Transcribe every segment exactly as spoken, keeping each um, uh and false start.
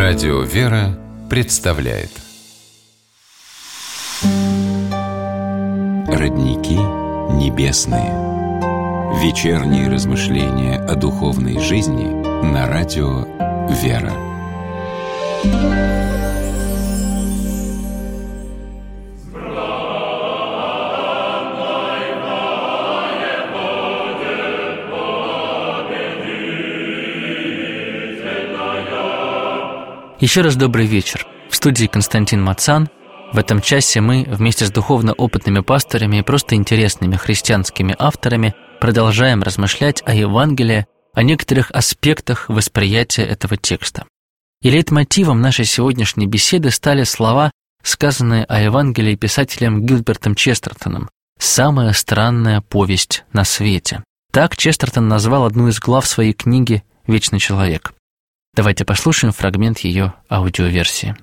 Радио «Вера» представляет Родники небесные. Вечерние размышления о духовной жизни на радио «Вера». Еще раз добрый вечер. В студии Константин Мацан. В этом часе мы вместе с духовно опытными пасторами и просто интересными христианскими авторами продолжаем размышлять о Евангелии, о некоторых аспектах восприятия этого текста. И лейтмотивом нашей сегодняшней беседы стали слова, сказанные о Евангелии писателем Гилбертом Честертоном «Самая странная повесть на свете». Так Честертон назвал одну из глав своей книги «Вечный человек». Давайте послушаем фрагмент ее аудиоверсии.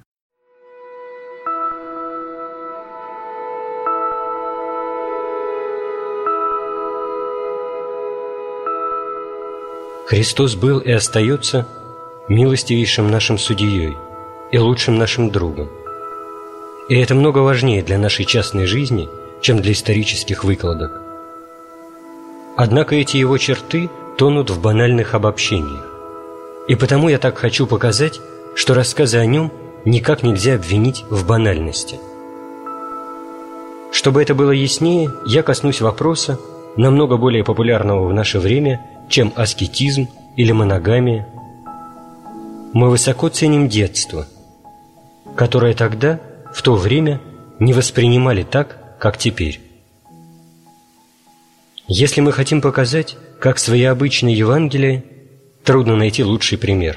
Христос был и остается милостивейшим нашим судьей и лучшим нашим другом. И это много важнее для нашей частной жизни, чем для исторических выкладок. Однако эти его черты тонут в банальных обобщениях. И потому я так хочу показать, что рассказы о нем никак нельзя обвинить в банальности. Чтобы это было яснее, я коснусь вопроса, намного более популярного в наше время, чем аскетизм или моногамия. Мы высоко ценим детство, которое тогда, в то время, не воспринимали так, как теперь. Если мы хотим показать, как своеобычное Евангелие, трудно найти лучший пример.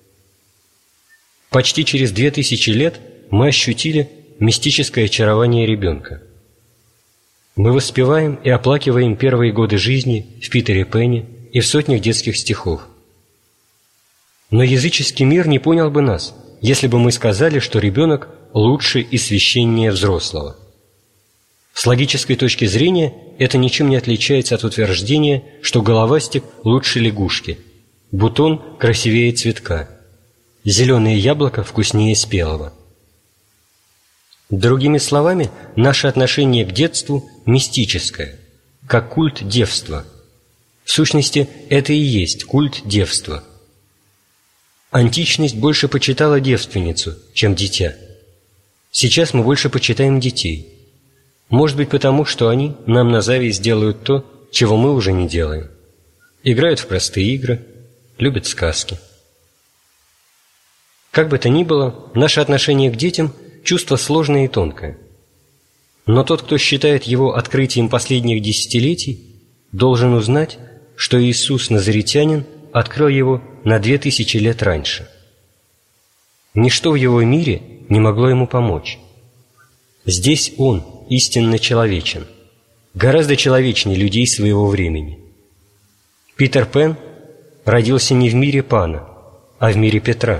Почти через две тысячи лет мы ощутили мистическое очарование ребенка. Мы воспеваем и оплакиваем первые годы жизни в Питере Пэне и в сотнях детских стихов. Но языческий мир не понял бы нас, если бы мы сказали, что ребенок лучше и священнее взрослого. С логической точки зрения это ничем не отличается от утверждения, что головастик лучше лягушки, бутон красивее цветка, зеленое яблоко вкуснее спелого. Другими словами, наше отношение к детству мистическое, как культ девства. В сущности, это и есть культ девства. Античность больше почитала девственницу, чем дитя. Сейчас мы больше почитаем детей. Может быть, потому, что они нам на зависть делают то, чего мы уже не делаем. Играют в простые игры, любят сказки. Как бы то ни было, наше отношение к детям – чувство сложное и тонкое. Но тот, кто считает его открытием последних десятилетий, должен узнать, что Иисус Назаретянин открыл его на две тысячи лет раньше. Ничто в его мире не могло ему помочь. Здесь он истинно человечен, гораздо человечнее людей своего времени. Питер Пэн родился не в мире Пана, а в мире Петра.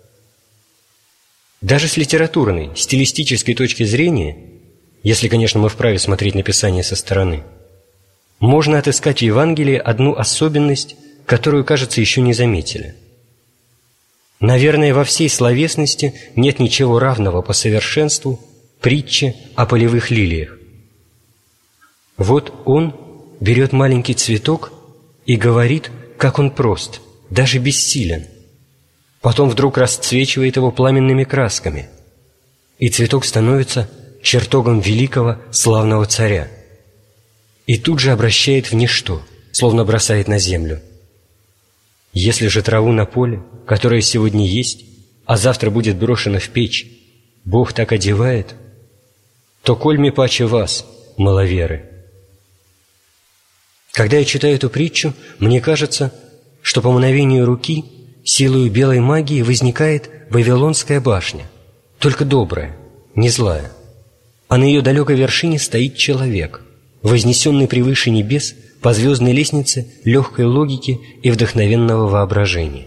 Даже с литературной, стилистической точки зрения, если, конечно, мы вправе смотреть на Писание со стороны, можно отыскать в Евангелии одну особенность, которую, кажется, еще не заметили. Наверное, во всей словесности нет ничего равного по совершенству притче о полевых лилиях. Вот он берет маленький цветок и говорит, как он прост, даже бессилен. Потом вдруг расцвечивает его пламенными красками, и цветок становится чертогом великого славного царя. И тут же обращает в ничто, словно бросает на землю. Если же траву на поле, которая сегодня есть, а завтра будет брошена в печь, Бог так одевает, то коль ми паче вас, маловеры. Когда я читаю эту притчу, мне кажется, что по мановению руки силою белой магии возникает Вавилонская башня, только добрая, не злая, а на ее далекой вершине стоит человек, вознесенный превыше небес по звездной лестнице легкой логики и вдохновенного воображения.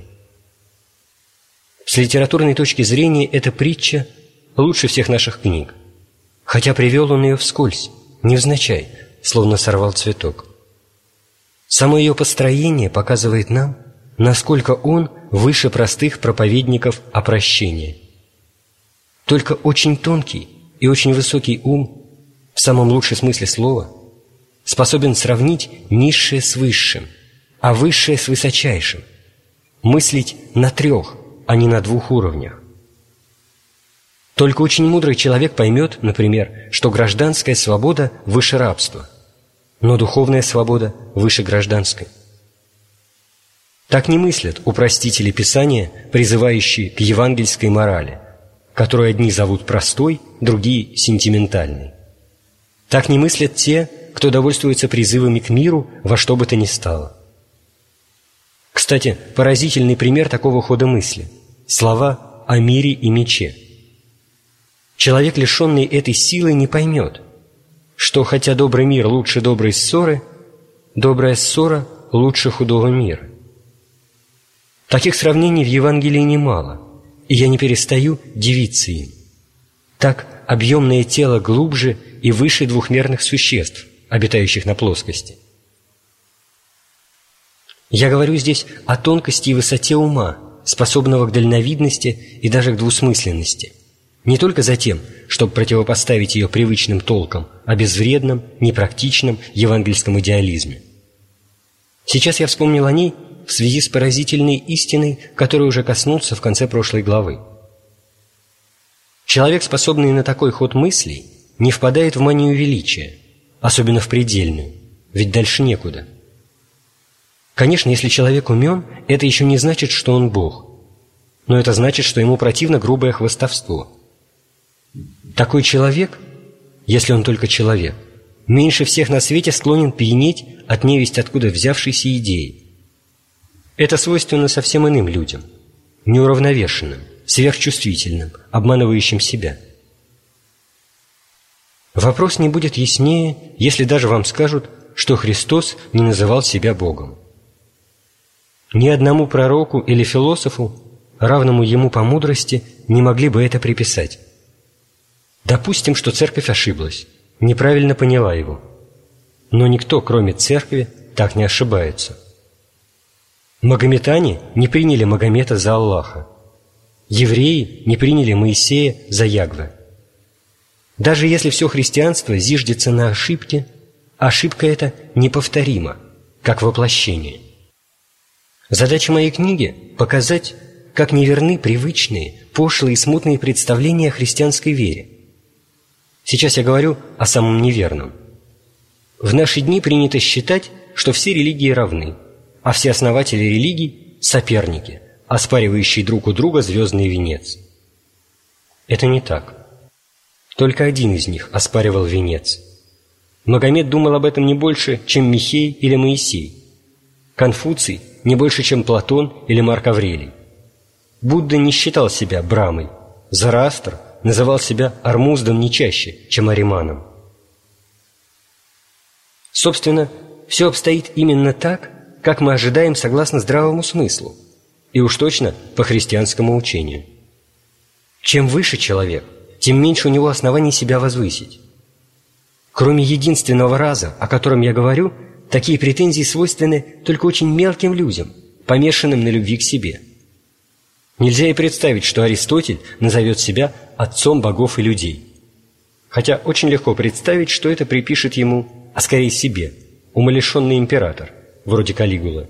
С литературной точки зрения эта притча лучше всех наших книг, хотя привел он ее вскользь, невзначай, словно сорвал цветок. Само ее построение показывает нам, насколько он выше простых проповедников опрощения. Только очень тонкий и очень высокий ум, в самом лучшем смысле слова, способен сравнить низшее с высшим, а высшее с высочайшим, мыслить на трех, а не на двух уровнях. Только очень мудрый человек поймет, например, что гражданская свобода выше рабства, но духовная свобода выше гражданской. Так не мыслят упростители Писания, призывающие к евангельской морали, которую одни зовут простой, другие – сентиментальной. Так не мыслят те, кто довольствуется призывами к миру во что бы то ни стало. Кстати, поразительный пример такого хода мысли – слова о мире и мече. Человек, лишенный этой силы, не поймет, что хотя добрый мир лучше доброй ссоры, добрая ссора лучше худого мира. Таких сравнений в Евангелии немало, и я не перестаю дивиться им. Так объемное тело глубже и выше двухмерных существ, обитающих на плоскости. Я говорю здесь о тонкости и высоте ума, способного к дальновидности и даже к двусмысленности, не только за тем, чтобы противопоставить ее привычным толкам о безвредном, непрактичном евангельском идеализме. Сейчас я вспомнил о ней в связи с поразительной истиной, которую уже коснулся в конце прошлой главы. Человек, способный на такой ход мыслей, не впадает в манию величия, особенно в предельную, ведь дальше некуда. Конечно, если человек умен, это еще не значит, что он Бог, но это значит, что ему противно грубое хвастовство. Такой человек, если он только человек, меньше всех на свете склонен пьянеть от невесть откуда взявшейся идеи. Это свойственно совсем иным людям, неуравновешенным, сверхчувствительным, обманывающим себя. Вопрос не будет яснее, если даже вам скажут, что Христос не называл себя Богом. Ни одному пророку или философу, равному ему по мудрости, не могли бы это приписать. Допустим, что церковь ошиблась, неправильно поняла его. Но никто, кроме церкви, так не ошибается. Магометане не приняли Магомета за Аллаха. Евреи не приняли Моисея за Ягве. Даже если все христианство зиждется на ошибке, ошибка эта неповторима, как воплощение. Задача моей книги – показать, как неверны привычные, пошлые и смутные представления о христианской вере. Сейчас я говорю о самом неверном. В наши дни принято считать, что все религии равны, а все основатели религий – соперники, оспаривающие друг у друга звездный венец. Это не так. Только один из них оспаривал венец. Магомед думал об этом не больше, чем Михей или Моисей. Конфуций – не больше, чем Платон или Марк Аврелий. Будда не считал себя Брамой. Зороастр называл себя Ормуздом не чаще, чем Ариманом. Собственно, все обстоит именно так, как мы ожидаем согласно здравому смыслу, и уж точно по христианскому учению. Чем выше человек, тем меньше у него оснований себя возвысить. Кроме единственного раза, о котором я говорю, такие претензии свойственны только очень мелким людям, помешанным на любви к себе. Нельзя и представить, что Аристотель назовет себя отцом богов и людей. Хотя очень легко представить, что это припишет ему, а скорее себе, умалишенный император, вроде Калигулы.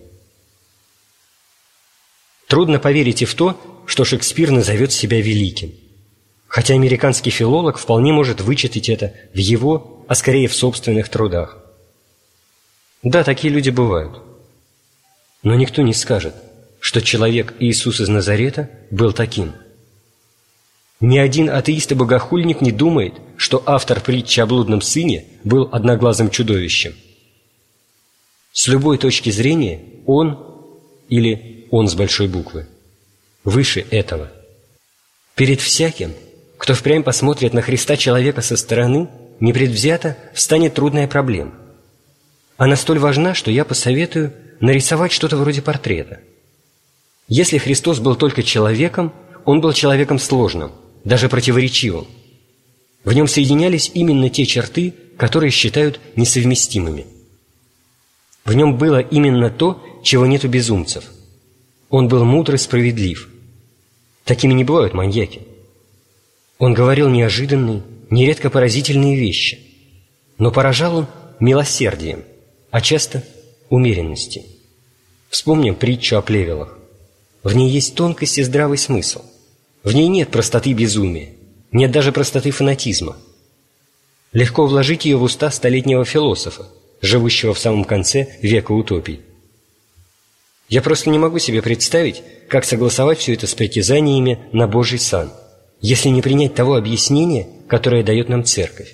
Трудно поверить и в то, что Шекспир назовет себя великим. Хотя американский филолог вполне может вычитать это в его, а скорее в собственных трудах. Да, такие люди бывают. Но никто не скажет, что человек Иисус из Назарета был таким. Ни один атеист и богохульник не думает, что автор притчи о блудном сыне был одноглазым чудовищем. С любой точки зрения он, или он с большой буквы, выше этого. Перед всяким, кто впрямь посмотрит на Христа человека со стороны, непредвзято встанет трудная проблема. Она столь важна, что я посоветую нарисовать что-то вроде портрета. Если Христос был только человеком, он был человеком сложным, даже противоречивым. В нем соединялись именно те черты, которые считают несовместимыми. В нем было именно то, чего нет у безумцев. Он был мудр и справедлив. Такими не бывают маньяки. Он говорил неожиданные, нередко поразительные вещи, но поражал он милосердием, а часто умеренностью. Вспомним притчу о плевелах. В ней есть тонкость и здравый смысл. В ней нет простоты безумия, нет даже простоты фанатизма. Легко вложить ее в уста столетнего философа, живущего в самом конце века утопий. Я просто не могу себе представить, как согласовать все это с притязаниями на Божий сан, если не принять того объяснения, которое дает нам Церковь.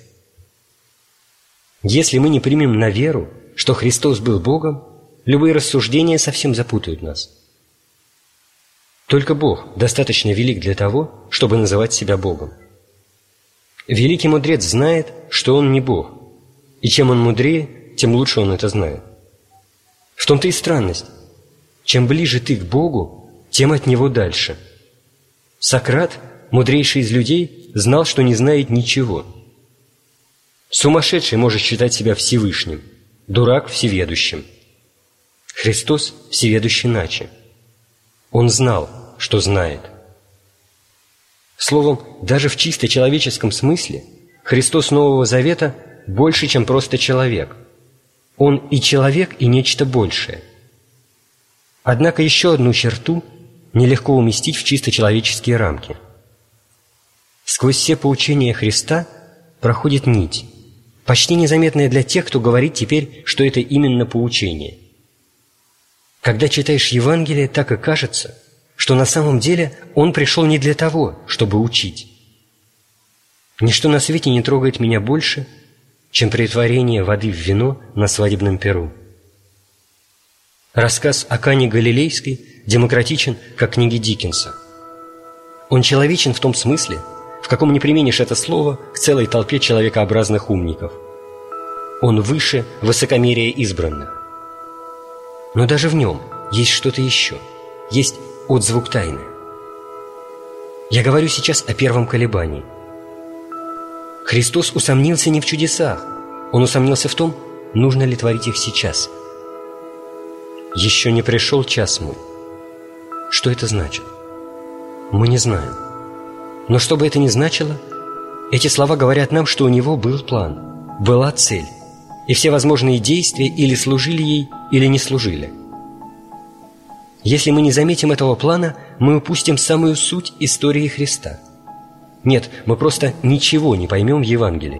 Если мы не примем на веру, что Христос был Богом, любые рассуждения совсем запутают нас. Только Бог достаточно велик для того, чтобы называть себя Богом. Великий мудрец знает, что он не Бог, и чем он мудрее, тем лучше он это знает. В том-то и странность. Чем ближе ты к Богу, тем от Него дальше. Сократ, мудрейший из людей, знал, что не знает ничего. Сумасшедший может считать себя Всевышним, дурак – всеведущим. Христос всеведущ иначе. Он знал, что знает. Словом, даже в чисто человеческом смысле Христос Нового Завета больше, чем просто человек. Он и человек, и нечто большее. Однако еще одну черту нелегко уместить в чисто человеческие рамки. Сквозь все поучения Христа проходит нить, почти незаметная для тех, кто говорит теперь, что это именно поучение. Когда читаешь Евангелие, так и кажется, что на самом деле Он пришел не для того, чтобы учить. Ничто на свете не трогает меня больше, чем претворение воды в вино на свадебном пиру. Рассказ о Кане Галилейской демократичен, как книги Диккенса. Он человечен в том смысле, в каком не применишь это слово к целой толпе человекообразных умников. Он выше высокомерия избранных. Но даже в нем есть что-то еще, есть отзвук тайны. Я говорю сейчас о первом колебании. Христос усомнился не в чудесах, Он усомнился в том, нужно ли творить их сейчас. «Еще не пришел час мой». Что это значит? Мы не знаем. Но что бы это ни значило, эти слова говорят нам, что у Него был план, была цель, и все возможные действия или служили ей, или не служили. Если мы не заметим этого плана, мы упустим самую суть истории Христа. Нет, мы просто ничего не поймем в Евангелии.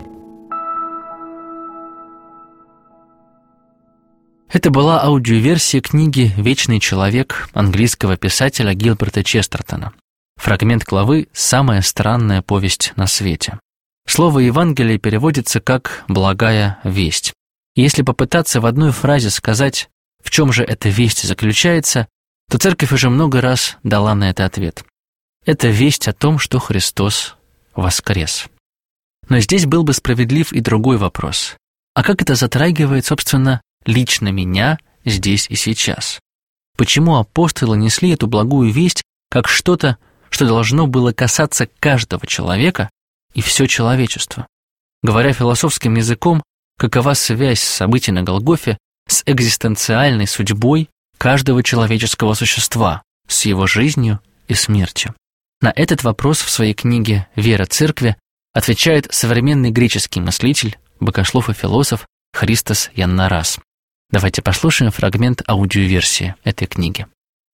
Это была аудиоверсия книги «Вечный человек» английского писателя Гилберта Честертона. Фрагмент главы «Самая странная повесть на свете». Слово «Евангелие» переводится как «благая весть». И если попытаться в одной фразе сказать, в чем же эта весть заключается, то Церковь уже много раз дала на это ответ. Это весть о том, что Христос воскрес. Но здесь был бы справедлив и другой вопрос. А как это затрагивает, собственно, лично меня здесь и сейчас? Почему апостолы несли эту благую весть как что-то, что должно было касаться каждого человека и все человечество? Говоря философским языком, какова связь событий на Голгофе с экзистенциальной судьбой каждого человеческого существа, с его жизнью и смертью? На этот вопрос в своей книге «Вера Церкви» отвечает современный греческий мыслитель, богослов и философ Христос Яннарас. Давайте послушаем фрагмент аудиоверсии этой книги.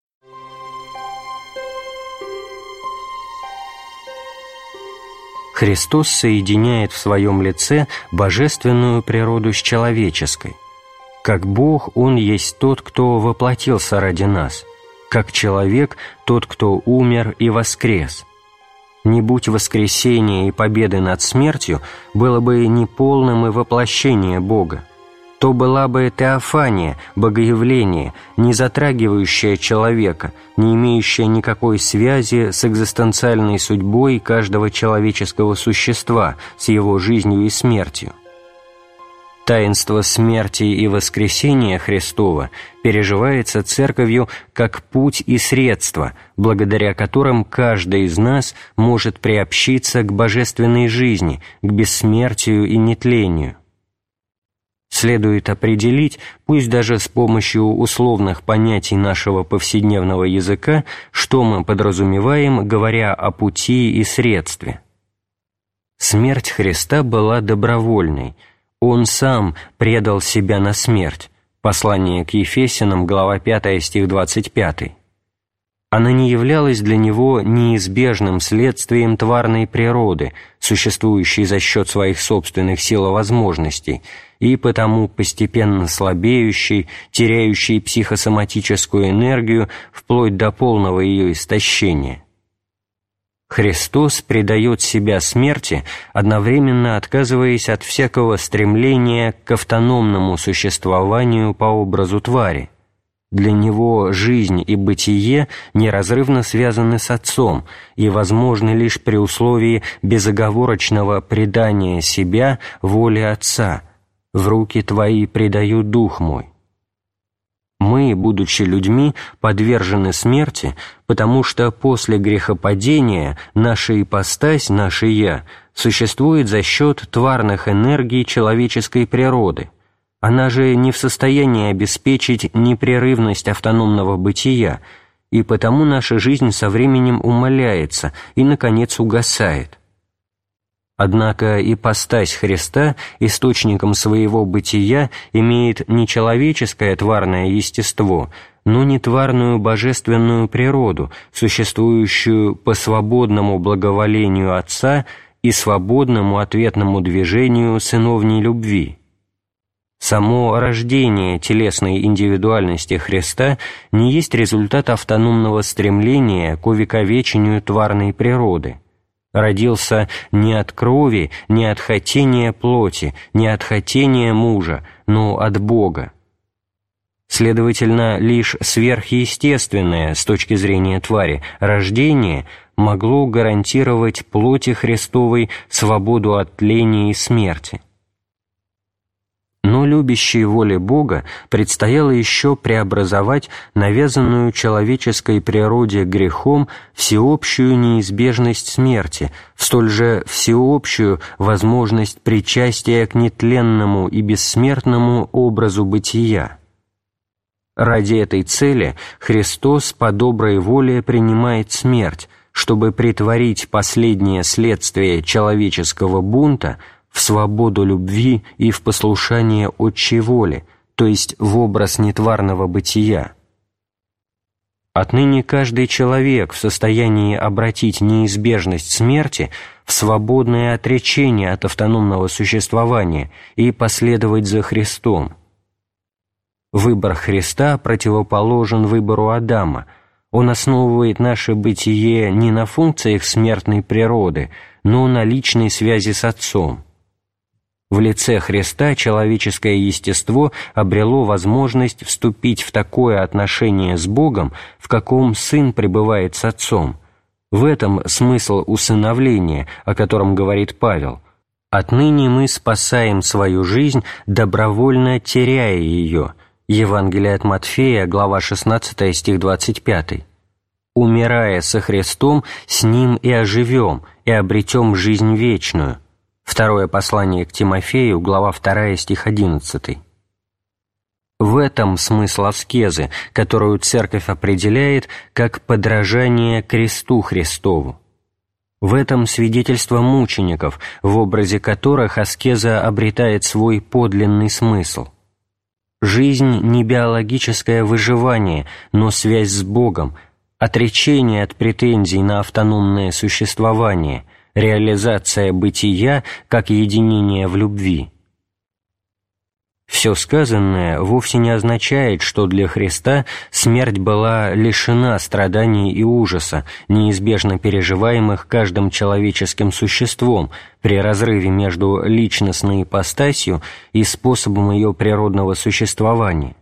Христос соединяет в своем лице божественную природу с человеческой. Как Бог, Он есть тот, кто воплотился ради нас, как человек – тот, кто умер и воскрес. Не будь воскресения и победы над смертью, было бы неполным и воплощение Бога. То была бы теофания, богоявление, не затрагивающее человека, не имеющее никакой связи с экзистенциальной судьбой каждого человеческого существа, с его жизнью и смертью. Таинство смерти и воскресения Христова переживается Церковью как путь и средство, благодаря которым каждый из нас может приобщиться к божественной жизни, к бессмертию и нетлению. следует определить, пусть даже с помощью условных понятий нашего повседневного языка, что мы подразумеваем, говоря о пути и средстве. Смерть Христа была добровольной. Он сам предал себя на смерть. Послание к Ефесянам, глава пятая, стих двадцать пятый. Она не являлась для него неизбежным следствием тварной природы, существующей за счет своих собственных сил и возможностей, и потому постепенно слабеющей, теряющей психосоматическую энергию вплоть до полного ее истощения. Христос предает себя смерти, одновременно отказываясь от всякого стремления к автономному существованию по образу твари. Для него жизнь и бытие неразрывно связаны с Отцом и возможны лишь при условии безоговорочного предания себя воле Отца. «В руки Твои предаю дух мой». Мы, будучи людьми, подвержены смерти, потому что после грехопадения наша ипостась, наше «я» существует за счет тварных энергий человеческой природы. Она же не в состоянии обеспечить непрерывность автономного бытия, и потому наша жизнь со временем умаляется и, наконец, угасает. Однако ипостась Христа источником своего бытия имеет не человеческое тварное естество, но нетварную божественную природу, существующую по свободному благоволению Отца и свободному ответному движению сыновней любви. Само рождение телесной индивидуальности Христа не есть результат автономного стремления к увековечению тварной природы. Родился не от крови, не от хотения плоти, не от хотения мужа, но от Бога. Следовательно, лишь сверхъестественное с точки зрения твари рождение могло гарантировать плоти Христовой свободу от тления и смерти. Но любящей воле Бога предстояло еще преобразовать навязанную человеческой природе грехом всеобщую неизбежность смерти в столь же всеобщую возможность причастия к нетленному и бессмертному образу бытия. Ради этой цели Христос по доброй воле принимает смерть, чтобы претворить последнее следствие человеческого бунта в свободу любви и в послушание Отчей воле, то есть в образ нетварного бытия. Отныне каждый человек в состоянии обратить неизбежность смерти в свободное отречение от автономного существования и последовать за Христом. Выбор Христа противоположен выбору Адама. Он основывает наше бытие не на функциях смертной природы, но на личной связи с Отцом. В лице Христа человеческое естество обрело возможность вступить в такое отношение с Богом, в каком Сын пребывает с Отцом. В этом смысл усыновления, о котором говорит Павел. «Отныне мы спасаем свою жизнь, добровольно теряя ее». Евангелие от Матфея, глава шестнадцатая, стих двадцать пятый. «Умирая со Христом, с Ним и оживем, и обретем жизнь вечную». Второе послание к Тимофею, глава вторая, стих одиннадцатый. В этом смысл аскезы, которую Церковь определяет как подражание кресту Христову. В этом свидетельство мучеников, в образе которых аскеза обретает свой подлинный смысл. Жизнь не биологическое выживание, но связь с Богом, отречение от претензий на автономное существование, реализация бытия как единение в любви. Все сказанное вовсе не означает, что для Христа смерть была лишена страданий и ужаса, неизбежно переживаемых каждым человеческим существом при разрыве между личностной ипостасью и способом ее природного существования.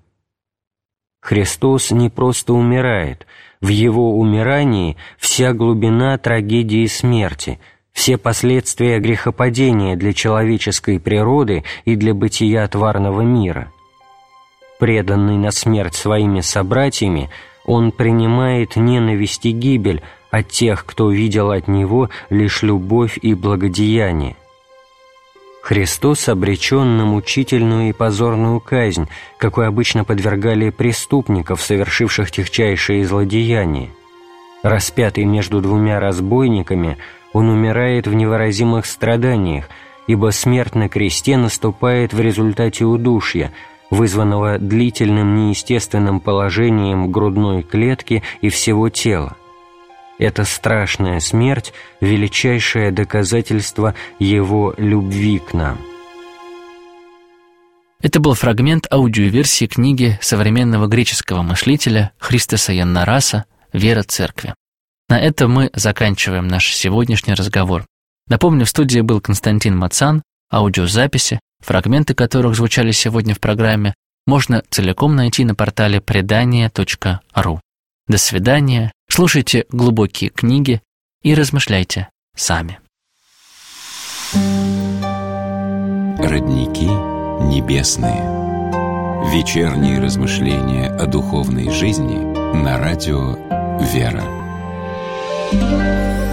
Христос не просто умирает, в Его умирании вся глубина трагедии смерти, все последствия грехопадения для человеческой природы и для бытия тварного мира. Преданный на смерть своими собратьями, Он принимает ненависть и гибель от тех, кто видел от Него лишь любовь и благодеяние. Христос обречен на мучительную и позорную казнь, какой обычно подвергали преступников, совершивших тягчайшие злодеяния. Распятый между двумя разбойниками, он умирает в невыразимых страданиях, ибо смерть на кресте наступает в результате удушья, вызванного длительным неестественным положением грудной клетки и всего тела. Эта страшная смерть – величайшее доказательство Его любви к нам. Это был фрагмент аудиоверсии книги современного греческого мыслителя Христоса Яннараса «Вера Церкви». На этом мы заканчиваем наш сегодняшний разговор. Напомню, в студии был Константин Мацан. Аудиозаписи, фрагменты которых звучали сегодня в программе, можно целиком найти на портале предания точка ру. До свидания, слушайте глубокие книги и размышляйте сами. Родники небесные. Вечерние размышления о духовной жизни на радио «Вера».